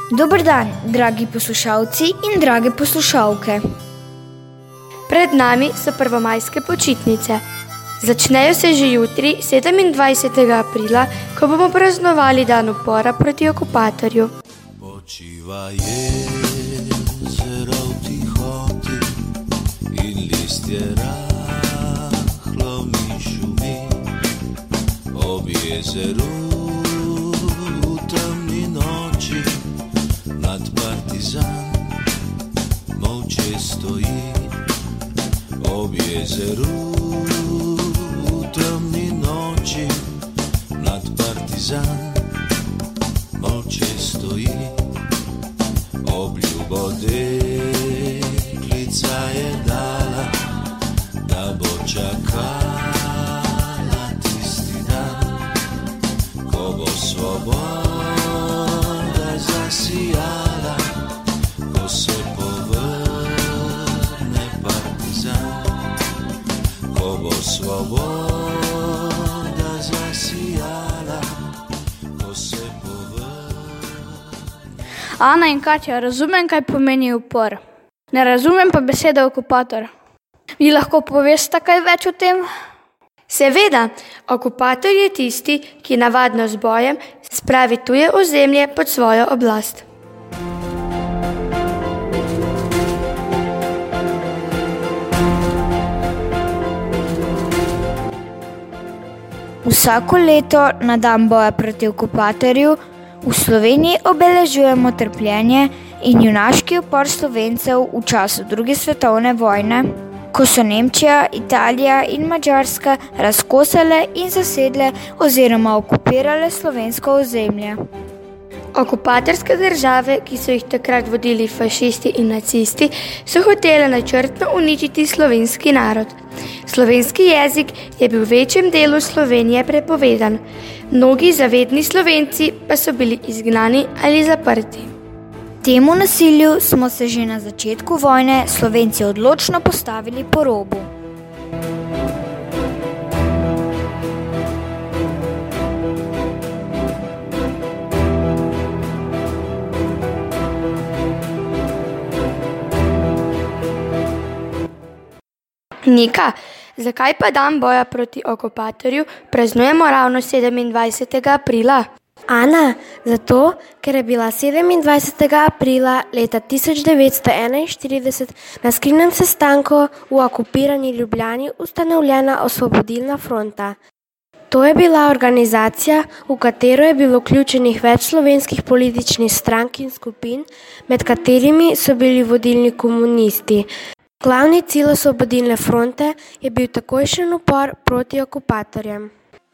Dober dan, dragi poslušalci in drage poslušalke. Pred nami so prvomajske počitnice. Začnejo se že jutri, 27. aprila, ko bomo praznovali dan upora proti okupatorju. Počiva jezero v tihoti in listje rahlo mi šumi. Ob jezeru v temni noči mlad partizan molče stoji. Ob jezeru v temni noči mlad partizan molče stoji. Obljubo deklica je dala, da bo čakala tisti dan, ko bo svoboda zasijala, ko se povrne partizan, ko bo svoboda zasijala, ko se Ana in Katja, razumem, kaj pomeni upor. Ne razumem pa besede okupator. Vi lahko poveste kaj več o tem? Seveda, okupator je tisti, ki navadno z bojem spravi tuje ozemlje pod svojo oblast. Vsako leto na dan boja proti okupatorju v Sloveniji obeležujemo trpljenje in junaški upor Slovencev v času druge svetovne vojne, ko so Nemčija, Italija in Madžarska razkosale in zasedle oziroma okupirale slovensko ozemlje. Okupatorske države, ki so jih takrat vodili fašisti in nacisti, so hotele načrtno uničiti slovenski narod. Slovenski jezik je bil v večjem delu Slovenije prepovedan. Mnogi zavedni Slovenci pa so bili izgnani ali zaprti. Temu nasilju smo se že na začetku vojne Slovenci odločno postavili po robu. Nika, zakaj pa dan boja proti okupatorju praznujemo ravno 27. aprila? Ana, zato, ker je bila 27. aprila leta 1941 na skrivnem sestanku v okupirani Ljubljani ustanovljena Osvobodilna fronta. To je bila organizacija, v katero je bilo vključenih več slovenskih političnih strank in skupin, med katerimi so bili vodilni komunisti. Glavni cilj Osvobodilne fronte je bil takojšen upor proti okupatorjem.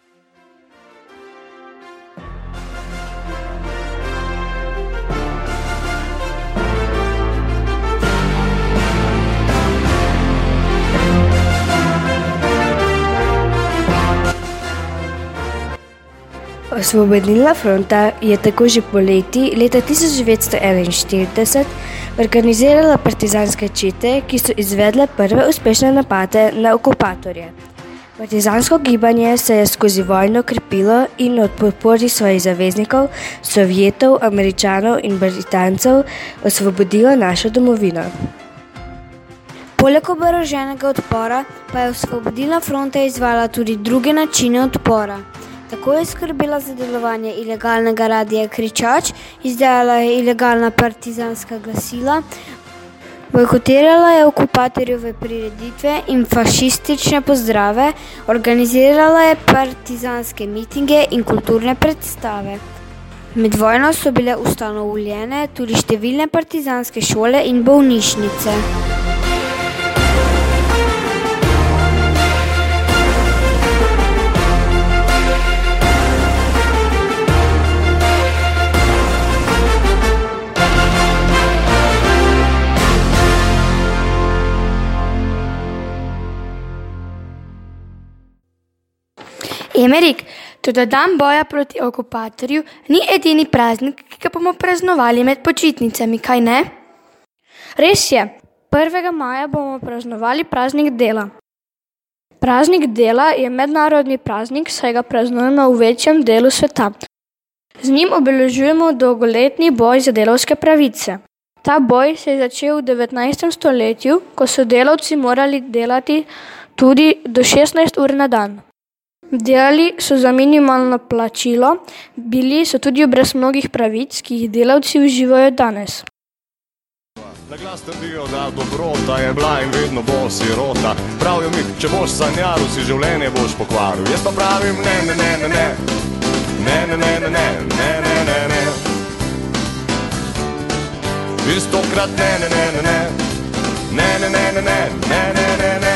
Osvobodilna fronta je tako že poleti leta 1941 organizirala partizanske čete, ki so izvedle prve uspešne napade na okupatorje. Partizansko gibanje se je skozi vojno krepilo in od podpori svojih zaveznikov, Sovjetov, Američanov in Britancev osvobodilo našo domovino. Poleg oboroženega odpora pa je Osvobodilna fronta izvajala tudi druge načine odpora. Tako je skrbela za delovanje ilegalnega radia Kričač, izdajala je ilegalna partizanska glasila, bojkotirala je okupatorjeve prireditve in fašistične pozdrave, organizirala je partizanske mitinge in kulturne predstave. Med vojno so bile ustanovljene tudi številne partizanske šole in bolnišnice. Emerik, toda dan boja proti okupatorju ni edini praznik, ki ga bomo praznovali med počitnicami, kaj ne? Res je, 1. maja bomo praznovali praznik dela. Praznik dela je mednarodni praznik, saj ga praznujemo v večjem delu sveta. Z njim obeležujemo dolgoletni boj za delavske pravice. Ta boj se je začel v 19. stoletju, ko so delavci morali delati tudi do 16 ur na dan. Delali so za minimalno plačilo, bili so tudi brez mnogih pravic, ki jih delavci uživajo danes. Na glas trdijo, da dobrota je bila in vedno bo sirota. Pravijo mi, če boš sanjaril, si življenje boš pokvaril. Jaz pa pravim, ne, ne, ne, ne, ne, ne, ne, ne, ne, ne, ne, ne, ne, ne. Istokrat ne, ne, ne, ne, ne, ne, ne, ne, ne, ne, ne, ne, ne, ne.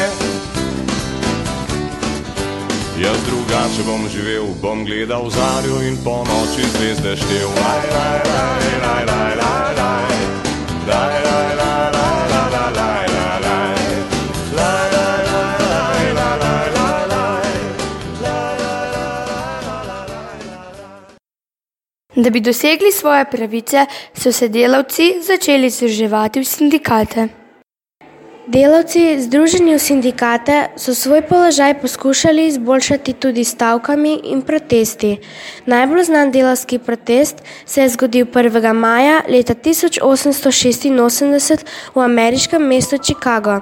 Jaz drugače bom živel, bom gledal zarjo in po noči zvezde štel. Laj, laj, laj, laj, laj, laj, laj. Laj, laj, laj, laj, laj, laj, laj, laj, laj. Laj, laj, laj, laj, laj, laj, laj, laj. Laj, laj, laj, laj, laj, laj. Da bi dosegli svoje pravice, so se delavci začeli združevati v sindikate. Delavci, združeni v sindikate, so svoj položaj poskušali izboljšati tudi s stavkami in protesti. Najbolj znan delavski protest se je zgodil 1. maja leta 1886 v ameriškem mestu Chicago.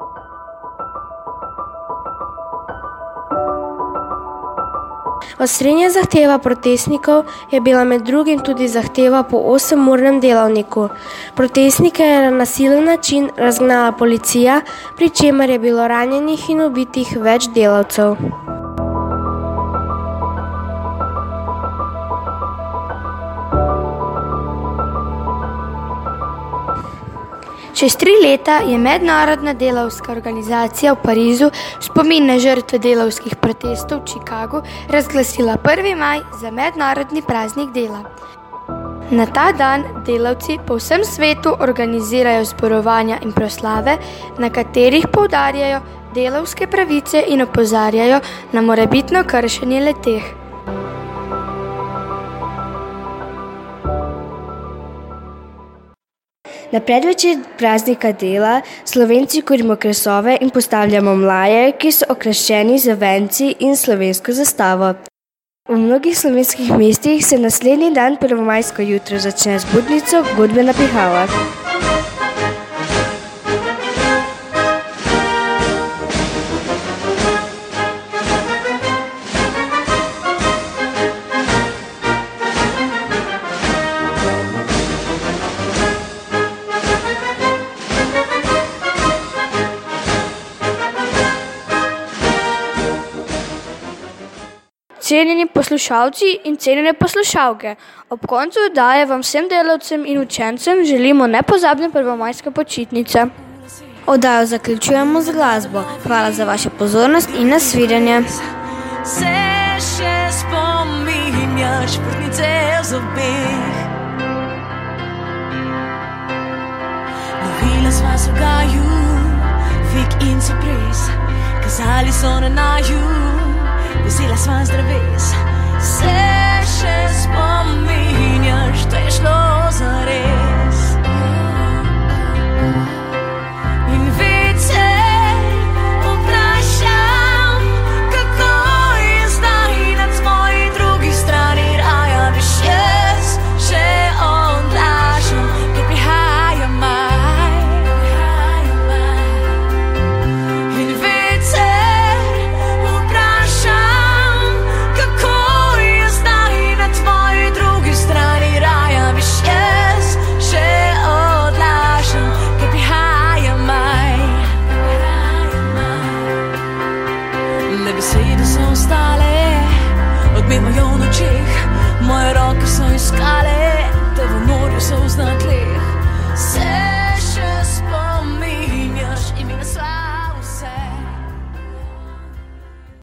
Osrednja zahteva protestnikov je bila med drugim tudi zahteva po 8-urnem delavniku. Protestnike je na nasilen način razgnala policija, pri čemer je bilo ranjenih in ubitih več delavcev. Čez 3 leta je Mednarodna delavska organizacija v Parizu spomin na žrtve delavskih protestov v Chicagu razglasila 1. maj za mednarodni praznik dela. Na ta dan delavci po vsem svetu organizirajo zborovanja in proslave, na katerih poudarjajo delavske pravice in opozarjajo na morebitno kršenje le-teh. Na predvečer praznika dela Slovenci kurimo kresove in postavljamo mlaje, ki so okrašeni z venci in slovensko zastavo. V mnogih slovenskih mestih se naslednji dan prvomajsko jutro začne z budnico Godbe na Pihavah. Cenjeni poslušalci in cenjene poslušalke, ob koncu oddaje vam vsem delavcem in učencem želimo nepozabne prvomajske počitnice. Oddajo zaključujemo z glasbo. Hvala za vašo pozornost in nasvidenje. Se še spominjaš vrtnice v zobeh? Lovila sva se v gaju, fig in surprise, kazali so na naju. Vesela sva z dreves, se še spominjaš, to je šlo zares. In vedno se vprašam, kako je zdaj na tvoji drugi strani raja. Veš, jaz še odlašam, ker prihaja maj. In vedno se Odmevajo v nočeh, moje roke so iskale